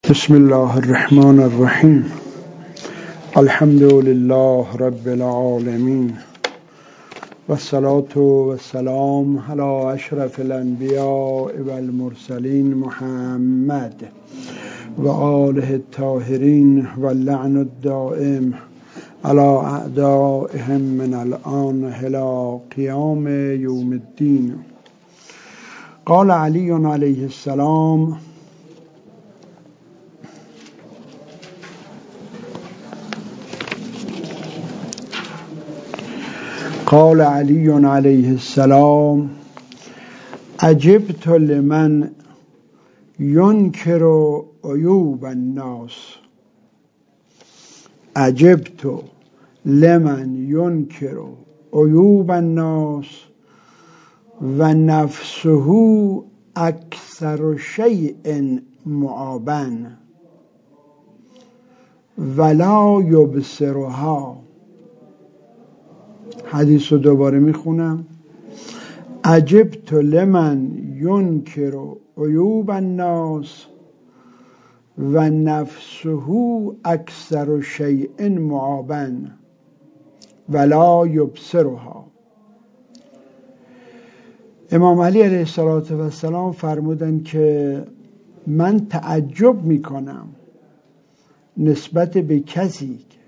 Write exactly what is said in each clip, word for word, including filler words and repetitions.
بسم الله الرحمن الرحیم. الحمد لله رب العالمین و الصلاة و السلام علی اشرف الانبیاء و المرسلین محمد و آله الطاهرین و اللعن الدائم علی اعدائهم من الآن الی قیام یوم الدین. قال علی علیه السلام: قال علی علیه السلام: عجبت لمن ینکر عیوب الناس عجبت لمن ینکر عیوب الناس و نفسه اکثر شیء معابا ولا یبصرها. حدیث رو دوباره میخونم: عجبت لمن ینکر عیوب الناس و نفسه اکثر شیء معابا ولا یبصرها. امام علی علیه السلام فرمودن که من تعجب میکنم نسبت به کسی که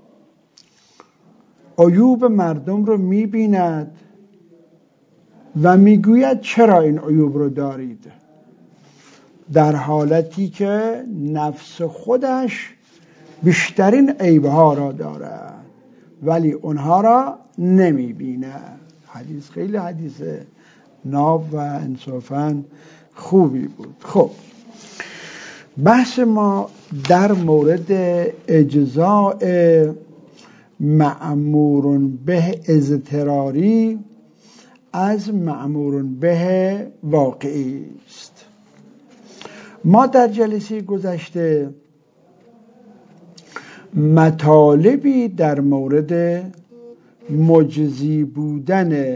عیوب مردم رو میبیند و میگوید چرا این عیوب رو دارید، در حالتی که نفس خودش بیشترین عیبها را دارد ولی اونها را نمیبیند. حدیث خیلی حدیث ناب و انصافاً خوبی بود. خب بحث ما در مورد اجزاء مأمور به اضطراری از مأمور به واقعی است. ما در جلسه گذشته مطالبی در مورد مجزی بودن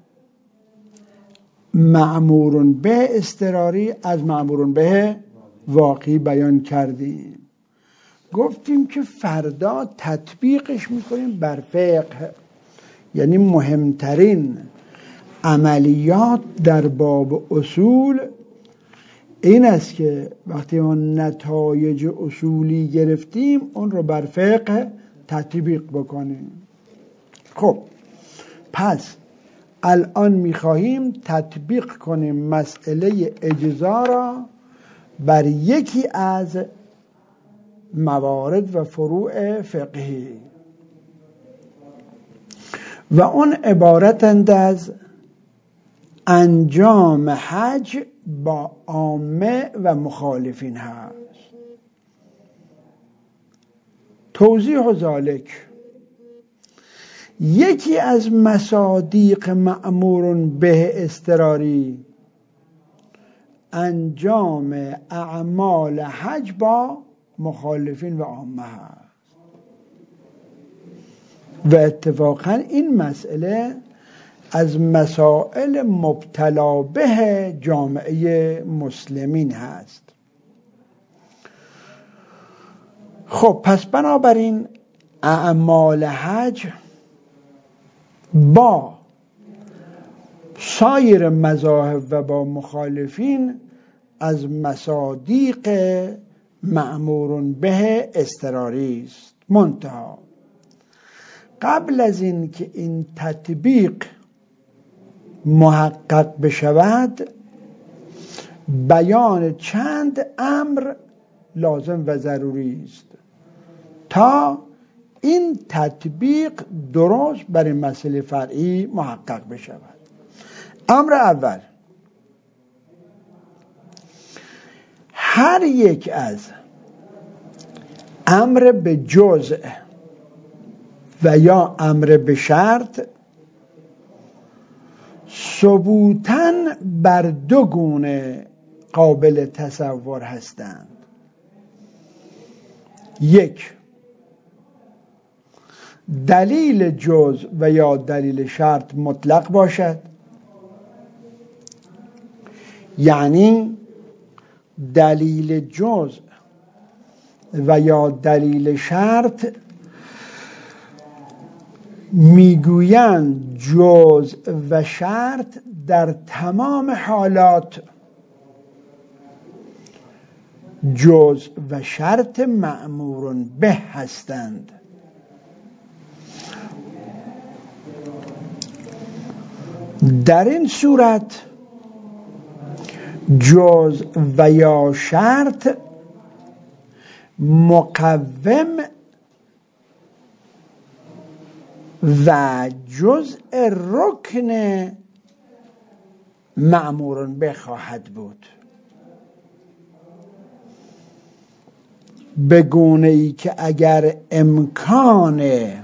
مأمور به اضطراری از مأمور به واقعی بیان کردیم. گفتیم که فردا تطبیقش میکنیم بر فقه، یعنی مهمترین عملیات در باب اصول این است که وقتی ما نتایج اصولی گرفتیم اون رو بر فقه تطبیق بکنیم. خب پس الان میخواهیم تطبیق کنیم مسئله اجزا را بر یکی از موارد و فروع فقهی و اون عبارتند از انجام حج با عامه و مخالفین هست. توضیح ذالک: یکی از مصادیق مأمور به اضطراری انجام اعمال حج با مخالفین و عامه هست و اتفاقا این مسئله از مسائل مبتلا به جامعه مسلمین هست. خب پس بنابراین اعمال حج با سایر مذاهب و با مخالفین از مصادیق مأمور به اضطراری است. منتها قبل از این که این تطبیق محقق بشود بیان چند امر لازم و ضروری است تا این تطبیق درست برای مسئله فرعی محقق بشود. امر اول: هر یک از امر به جزء و یا امر به شرط ثبوتاً بر دو گونه قابل تصور هستند. یک، دلیل جزء و یا دلیل شرط مطلق باشد، یعنی دلیل جزء و یا دلیل شرط میگویند جزء و شرط در تمام حالات جزء و شرط مأمور به هستند. در این صورت جزء و یا شرط مقوم و جزء رکن مأمور به خواهد بود، به گونه ای که اگر امکان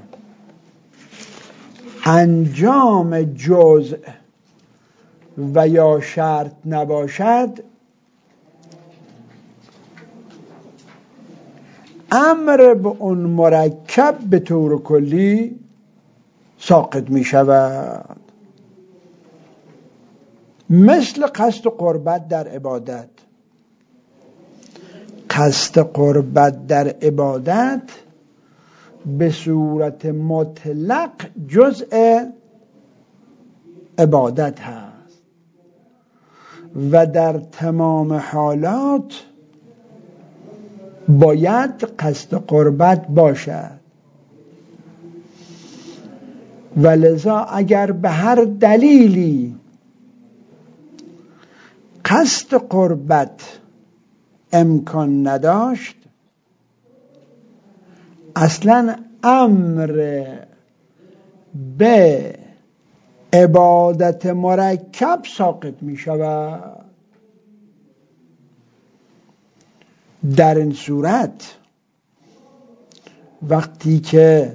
انجام جزء و یا شرط نباشد، امر به اون مرکب به طور کلی ساقط می شود. مثل قصد قربت در عبادت. قصد قربت در عبادت به صورت مطلق جزء عبادت هست و در تمام حالات باید قصد قربت باشد. و لذا اگر به هر دلیلی قصد قربت امکان نداشت، اصلا امر به عبادت مرکب ساقط می شود. در این صورت وقتی که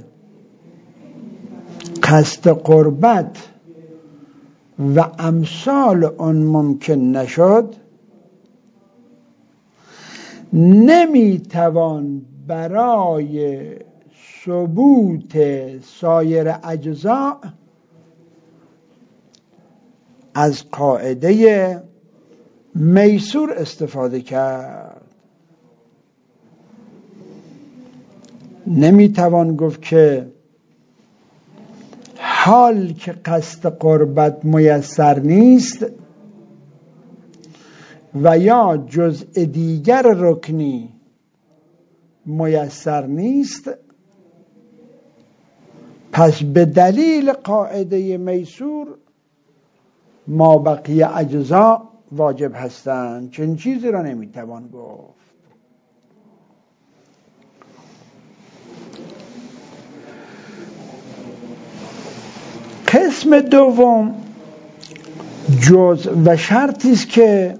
قصد قربت و امثال آن ممکن نشد، نمیتوان برای ثبوت سایر اجزاء از قاعده میسور استفاده کرد. نمیتوان گفت که حال که قصد قربت میسر نیست و یا جزء دیگر رکنی میسر نیست، پس به دلیل قاعده میسور ما بقیه اجزا واجب هستند. چنین چیزی را نمیتوان گفت. قسم دوم جزء و شرطی است که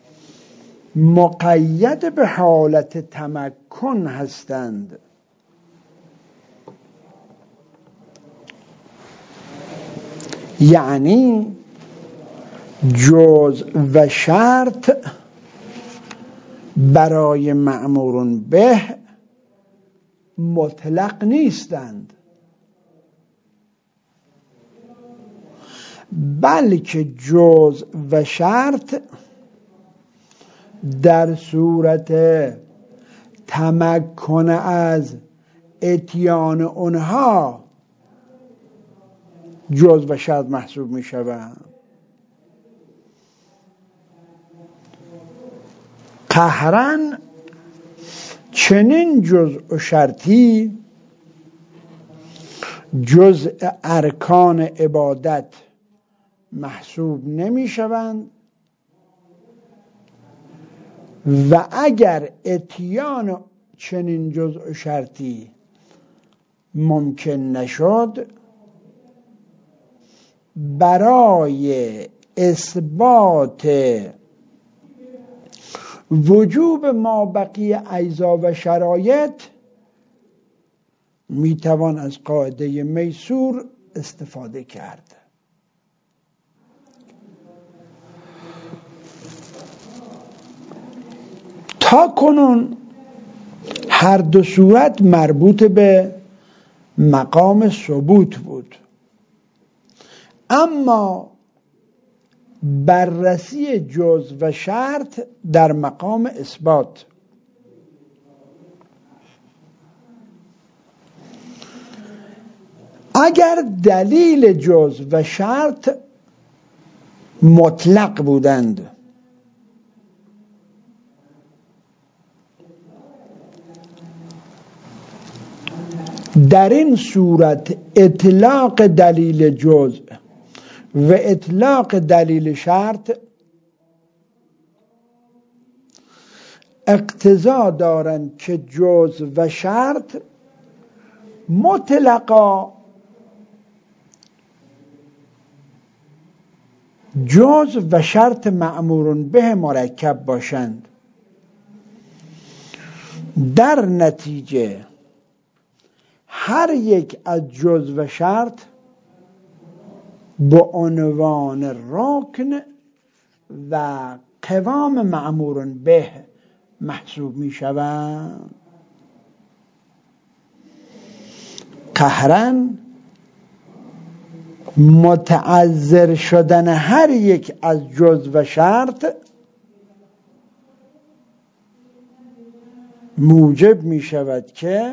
مقید به حالت تمکن هستند. یعنی جزء و شرط برای مأمور به مطلق نیستند، بلکه جزء و شرط در صورت تمکن از اتیان اونها جزء و شرط محسوب می شوند. قهراً چنین جزء و شرطی جزء ارکان عبادت محسوب نمی شوند و اگر اتیان چنین جزء و شرطی ممکن نشد، برای اثبات وجوب ما بقیه اجزا و شرایط میتوان از قاعده میسور استفاده کرد. تا کنون هر دو صورت مربوط به مقام ثبوت بود، اما بررسی جزء و شرط در مقام اثبات. اگر دلیل جزء و شرط مطلق بودند، در این صورت اطلاق دلیل جزء و اطلاق دلیل شرط اقتضا دارند که جزء و شرط مطلقا جزء و شرط مأمور به مرکب باشند. در نتیجه هر یک از جزء و شرط به عنوان رکن و قوام مأمور به محسوب می شوند. قهرا متعذر شدن هر یک از جزء و شرط موجب می شود که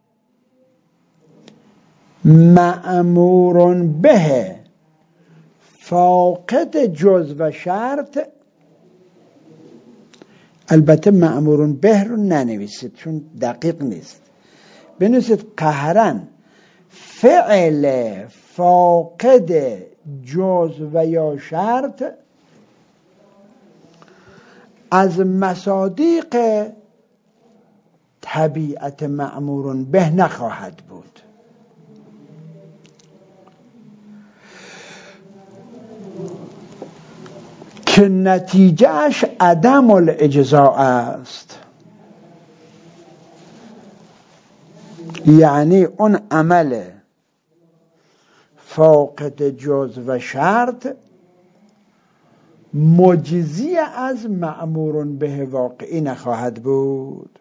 مأمور به فاقد جزء و شرط، البته مأمور به رو ننویسید چون دقیق نیست، بنویسید قهرا فعل فاقد جزء و یا شرط از مصادیق طبیعت مأمور به نخواهد بود. که نتیجهش عدم الاجزاء است، یعنی اون عمل فاقد جزء و شرط مجزی از مأمور به واقعی نخواهد بود.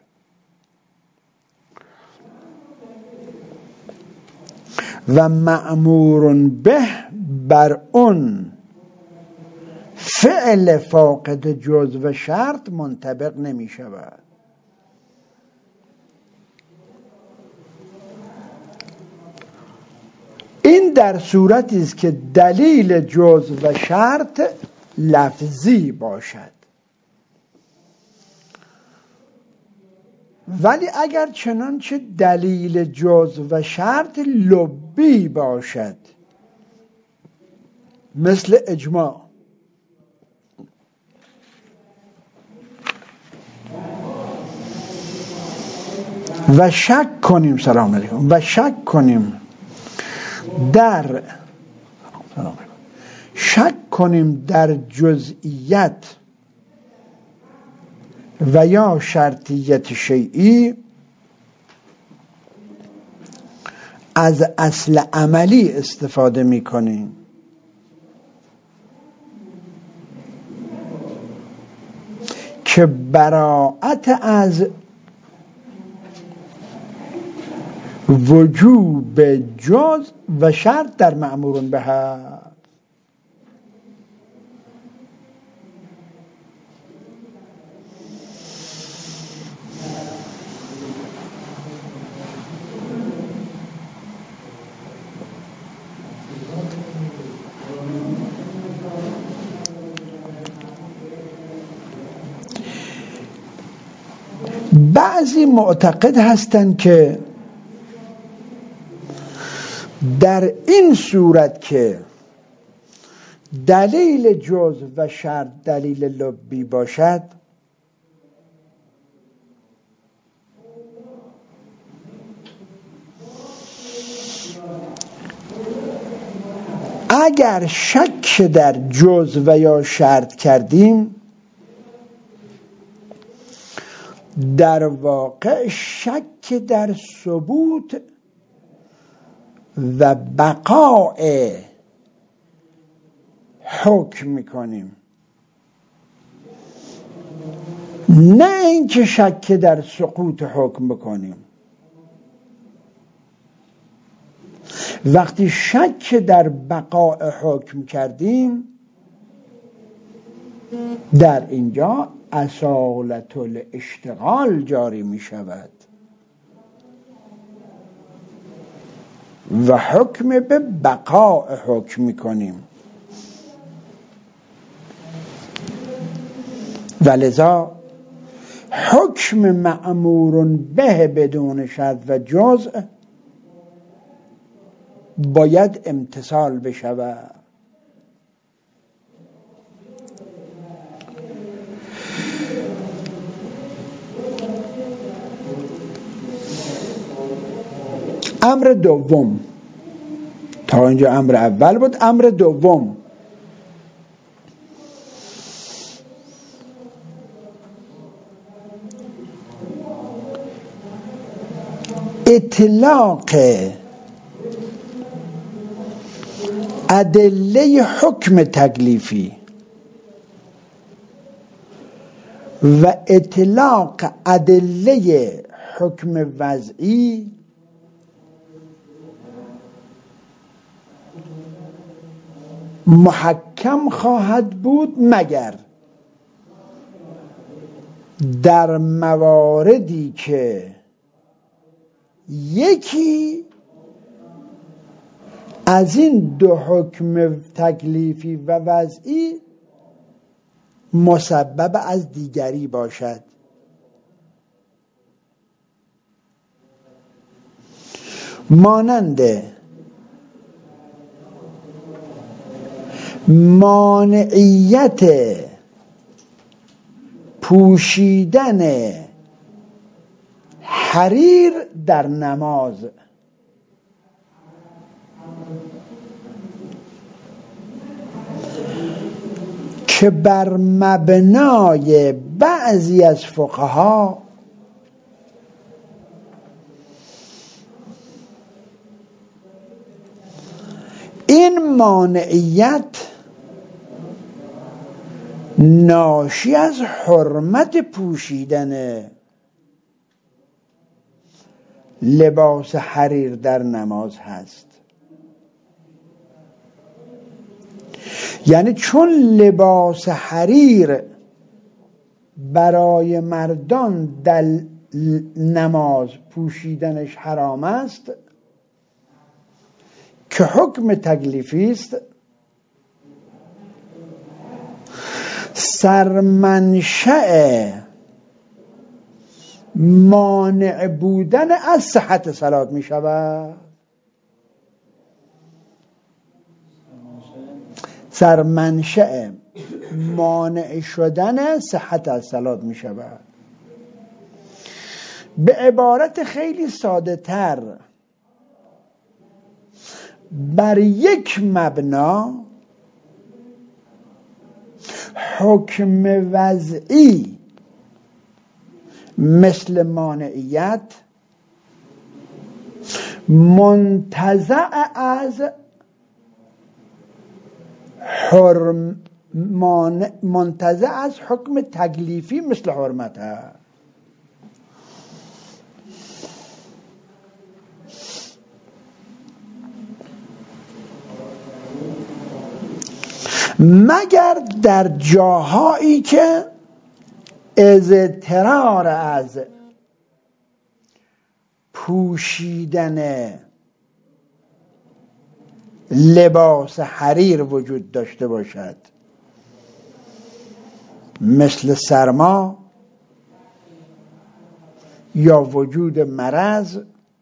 و مأمور به بر اون فعل فاقد جزء و شرط منطبق نمی شود. این در صورتی است که دلیل جزء و شرط لفظی باشد. ولی اگر چنانچه دلیل جزء و شرط لبی باشد، مثل اجماع، و شک کنیم سلام علیکم و شک کنیم در شک کنیم در جزئیت و یا شرطیت شیئی، از اصل عملی استفاده می کنیم. که براءت از وجوب جزء و شرط در مأمور به هست. بعضی معتقد هستند که در این صورت که دلیل جزء و شرط دلیل لبی باشد، اگر شک در جزء و یا شرط کردیم، در واقع شک در ثبوت و بقاء حکم میکنیم، نه اینکه شک در سقوط حکم بکنیم. وقتی شک در بقاء حکم کردیم، در اینجا اصالت الاشتغال جاری می شود. و حکم به بقاء حکم میکنیم. ولذا حکم مأمور به بدون شرط و جزء باید امتثال بشود. امر دوم، تا اینجا امر اول بود. امر دوم اطلاق ادله حکم تکلیفی و اطلاق ادله حکم وضعی محکم خواهد بود مگر در مواردی که یکی از این دو حکم تکلیفی و وضعی مسبب از دیگری باشد. مانند مانعیت پوشیدن حریر در نماز که بر مبنای بعضی از فقها این مانعیت ناشی از حرمت پوشیدن لباس حریر در نماز هست. یعنی چون لباس حریر برای مردان در نماز پوشیدنش حرام است که حکم تکلیفی است، سرمنشأ مانع بودن از صحت صلات می شود. سرمنشأ مانع شدن صحت از صلات می شود. به عبارت خیلی ساده تر، بر یک مبنا حکم وضعی مثل مانعیت منتزع از حرم منتزع از حکم تکلیفی مثل حرمت هست. مگر در جاهایی که اضطرار از پوشیدن لباس حریر وجود داشته باشد، مثل سرما یا وجود مرض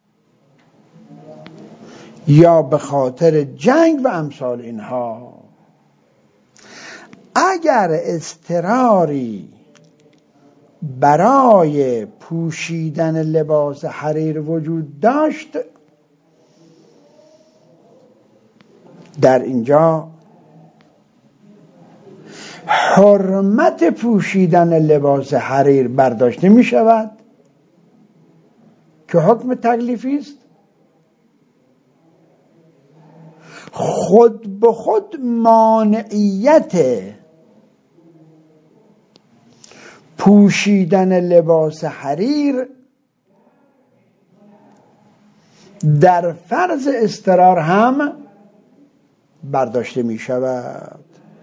یا به خاطر جنگ و امثال اینها. اگر اضطراری برای پوشیدن لباس حریر وجود داشت، در اینجا حرمت پوشیدن لباس حریر برداشته می شود که حکم تکلیفی است. خود به خود مانعیت پوشیدن لباس حریر در فرض اضطرار هم برداشته می شود.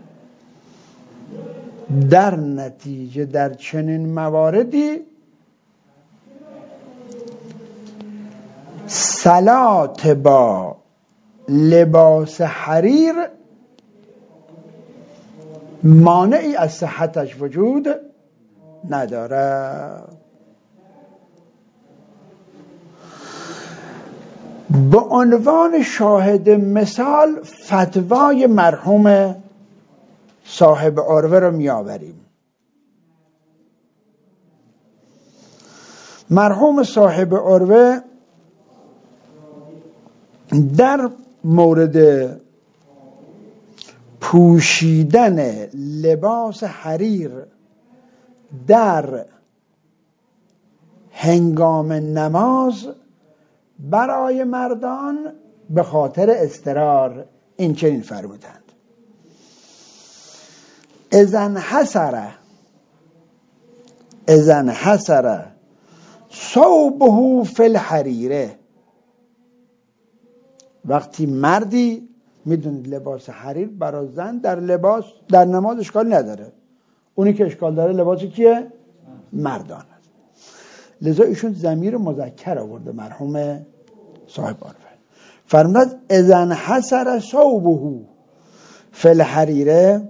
در نتیجه در چنین مواردی صلات با لباس حریر مانعی از صحتش وجود نداره. به عنوان شاهد مثال فتوای مرحوم صاحب عروه رو می آوریم. مرحوم صاحب عروه در مورد پوشیدن لباس حریر در هنگام نماز برای مردان به خاطر اضطرار این چنین فرمودند: اذن حسره اذن حسره ثوبه فی الحریره. وقتی مردی، میدونید لباس حریر برای زن در لباس در نماز اشکال نداره، اونی که اشکال داره لباسی کیه؟ مردان است. لذا ایشون ضمیر مذکر آورده مرحوم صاحب عروه، فرمود اذن حسر ثوبه فی الحریره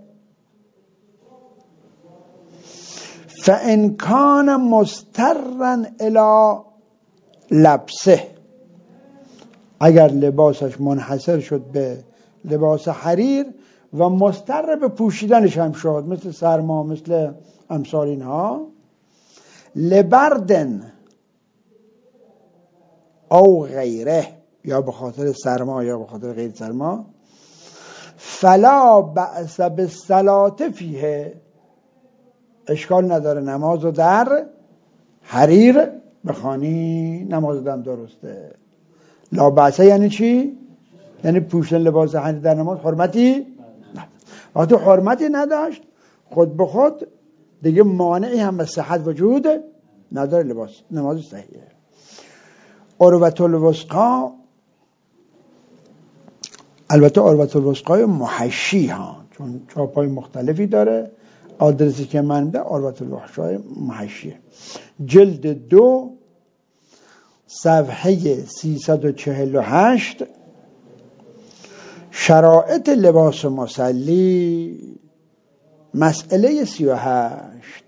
فان کان مضطرا الی لبسه. اگر لباسش منحصر شد به لباس حریر و مضطر به پوشیدنش هم شد، مثل سرما، مثل امثال اینها، لبردن او غیره، یا به خاطر سرما یا به خاطر غیر سرما، فلا بأس بالصلاة فیه، اشکال نداره نمازو در حریر بخوانی، نماز دم درسته. لا بأسه یعنی چی؟ یعنی پوشیدن لباس حریر در نماز حرمتی نه. وقتی حرمتی نداشت خود به خود دیگه مانعی هم به صحت وجود نداره، لباس نماز صحیحه. عروة الوثقی، البته عروة الوثقی محشی ها، چون چاپای مختلفی داره، آدرسی که من ده عروة الوثقی محشیه، جلد دو صفحه سیصد و چهل و هشت، شرائط لباس مصلی، مسئله سی و هشت.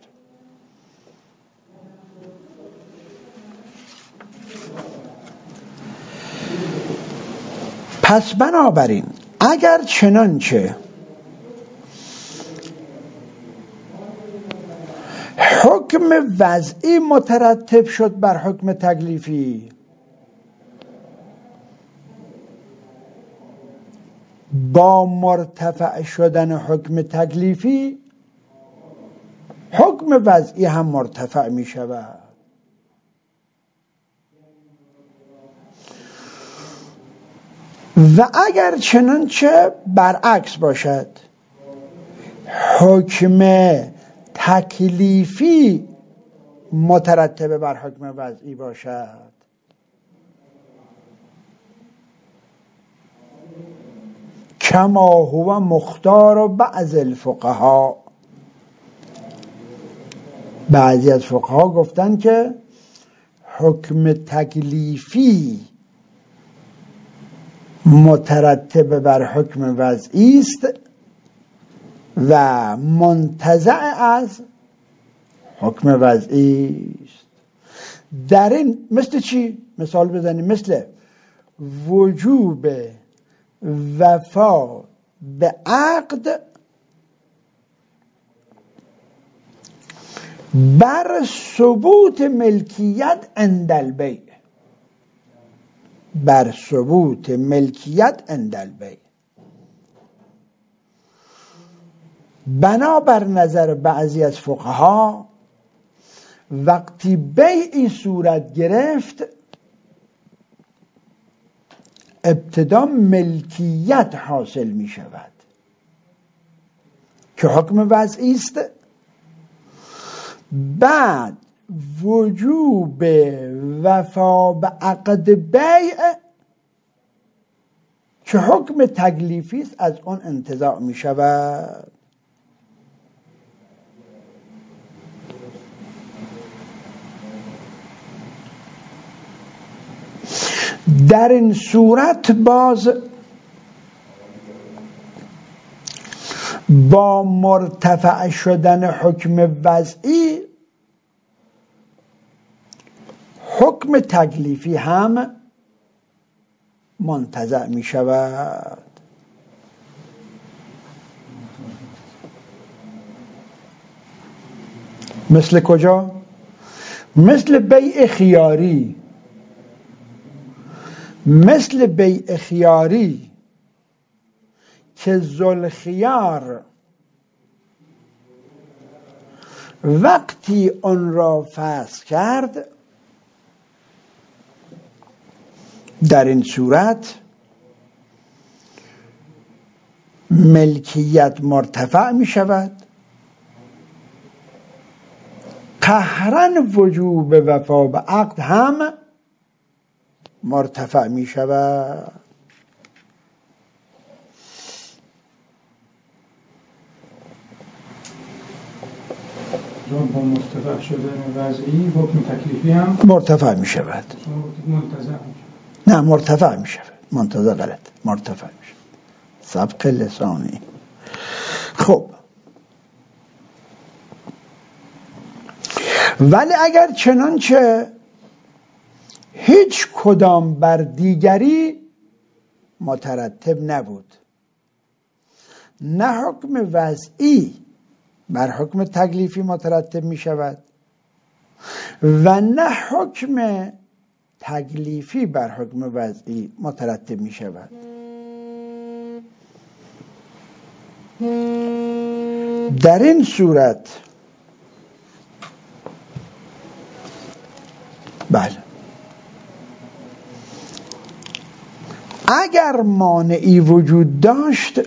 پس بنابراین اگر چنانچه حکم وضعی مترتب شد بر حکم تکلیفی، با مرتفع شدن حکم تکلیفی حکم وضعی هم مرتفع می شود. و اگر چنانچه برعکس باشد، حکم تکلیفی مترتب بر حکم وضعی باشد، کما هو مختار بعض الفقها، بعضی از فقها گفتن که حکم تکلیفی مترتب بر حکم وضعی است و منتزع از حکم وضعی است. در این مثل چی؟ مثال بزنیم، مثل وجوب وفا به عقد بر ثبوت ملکیت عند البیع، بر ثبوت ملکیت عند البیع. بنابر نظر بعضی از فقها وقتی بیعی صورت گرفت ابتدا ملکیت حاصل می شود که حکم وضعی است، بعد وجوب وفا به عقد بیع که حکم تکلیفی است از آن انتزاع می شود. در این صورت باز با مرتفع شدن حکم وضعی حکم تکلیفی هم منتزع می شود. مثل کجا؟ مثل بیع خیاری. مثل بیع خیاری که ذوالخیار وقتی آن را فسخ کرد، در این صورت ملکیت مرتفع می شود، قهرا وجوب وفا به عقد هم مرتفع می شود. با مرتفع شدن وضعی حکم تکلیفی هم مرتفع می شود. منتزع می شود. نه مرتفع می شود. منتزع غلط. مرتفع می شود. سبق لسانی. خب ولی اگر چنانچه هیچ کدام بر دیگری مترتب نبود، نه حکم وضعی بر حکم تکلیفی مترتب می شود و نه حکم تکلیفی بر حکم وضعی مترتب می شود، در این صورت بله اگر مانعی وجود داشت،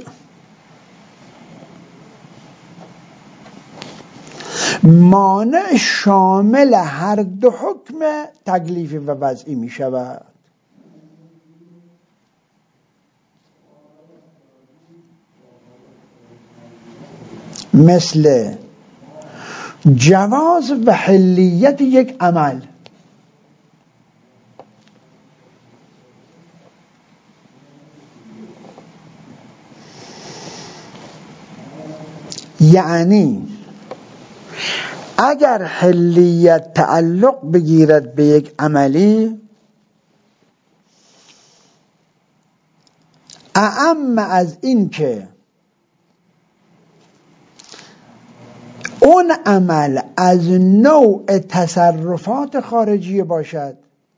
مانع شامل هر دو حکم تکلیفی و وضعی می شود. مثل جواز و حلیت یک عمل. یعنی اگر حلیت تعلق بگیرد به یک عملی، اعم از این که اون عمل از نوع تصرفات خارجی باشد،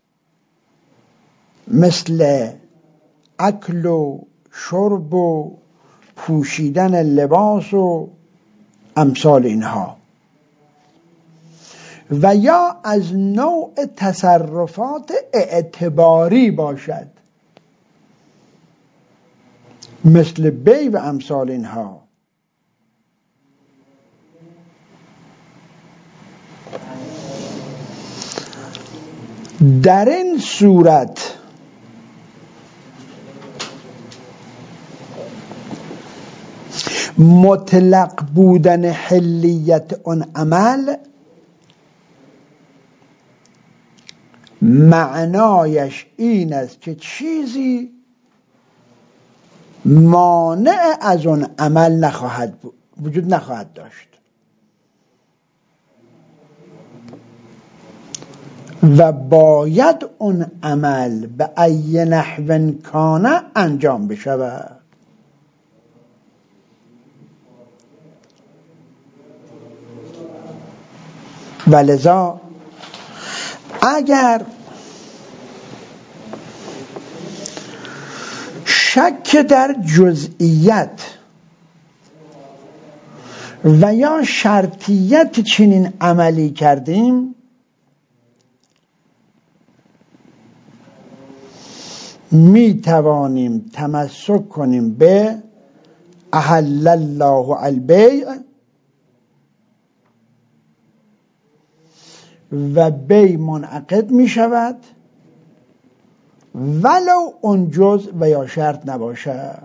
مثل اکل و شرب و پوشیدن لباس و امثال اینها، و یا از نوع تصرفات اعتباری باشد، مثل بیع و امثال اینها. در این صورت مطلق بودن حلیت اون عمل معنایش این است که چیزی مانع از اون عمل نخواهد بود، وجود نخواهد داشت و باید اون عمل به ای نحو کان انجام بشود. ولذا اگر شک در جزئیت و یا شرطیت چنین عملی کردیم، می توانیم تمسک کنیم به احل الله البیع و بیع منعقد می شود ولو اون جزء و یا شرط نباشد،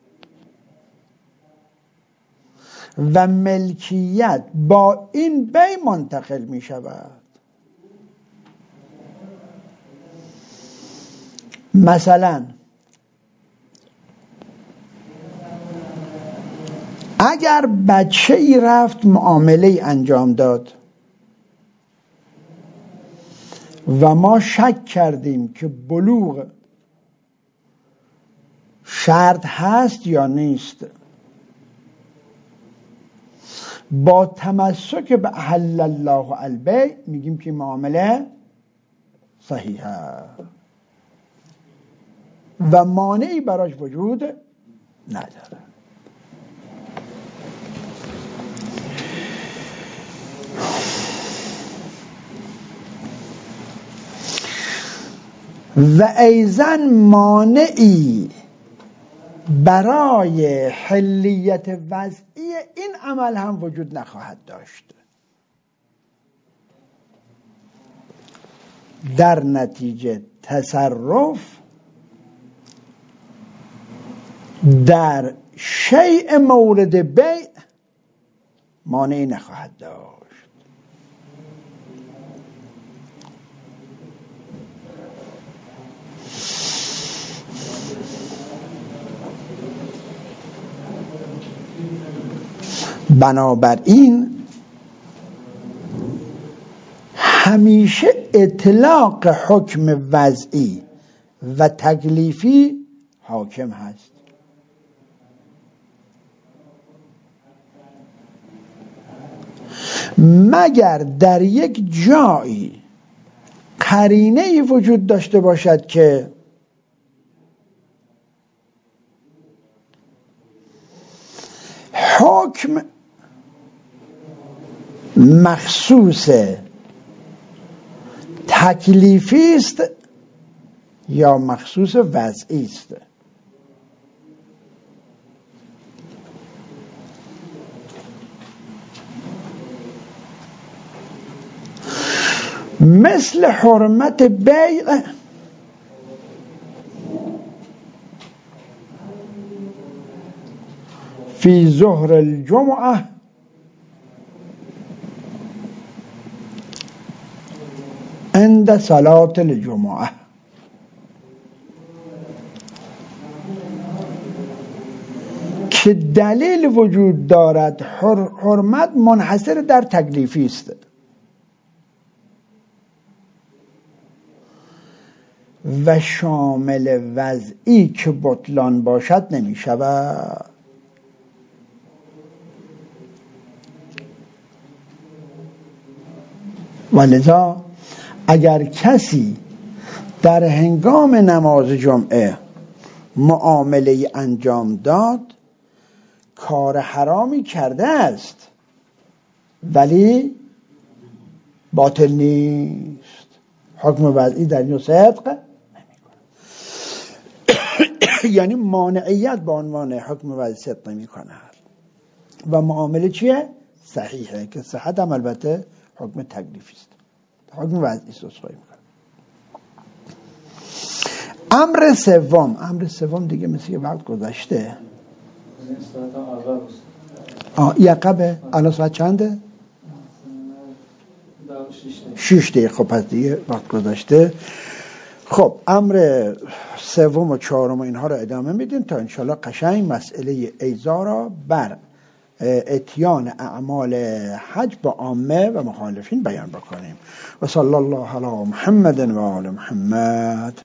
و ملکیت با این بیع منتقل می شود. مثلا اگر بچه ای رفت معامله انجام داد و ما شک کردیم که بلوغ شرط هست یا نیست، با تمسک به احل الله البیع میگیم که معامله صحیحه و مانعی براش وجود نداره. و ایضاً مانعی برای حلیت وضعی این عمل هم وجود نخواهد داشت. در نتیجه تصرف در شیء مورد بیع مانعی نخواهد داشت. بنابراین همیشه اطلاق حکم وضعی و تکلیفی حاکم هست. مگر در یک جایی قرینه‌ای وجود داشته باشد که حکم مخصوص تکلیفی است یا مخصوص وضعی است. مثل حرمت بیع فی ظهر الجمعه عند صلاة الجمعه، که دلیل وجود دارد حرمت منحصر در تکلیفی است و شامل وضعی که بطلان باشد نمی شود. ولذا اگر کسی در هنگام نماز جمعه معامله انجام داد کار حرامی کرده است ولی باطل نیست، حکم وضعی در اینو صدق نمی‌کنه. یعنی مانعیت به عنوان حکم وضعی صدق نمی‌کنه و معامله چیه؟ صحیحه، که صحت هم البته حکم تکلیفی است، حکم وضعی است. امر سوم، امر سوم دیگه مثل یه وقت گذشته. آه یقبه الان ساعت چنده؟ شش دقیقه. خب پس دیگه وقت گذشته. خب امر سوم و چهارم و اینها رو ادامه میدیم تا انشالله قشنگ مسئله ایذا را بر اتیان اعمال حج با عامه و مخالفین بیان بکنیم. و صلی الله علی محمد و آل محمد.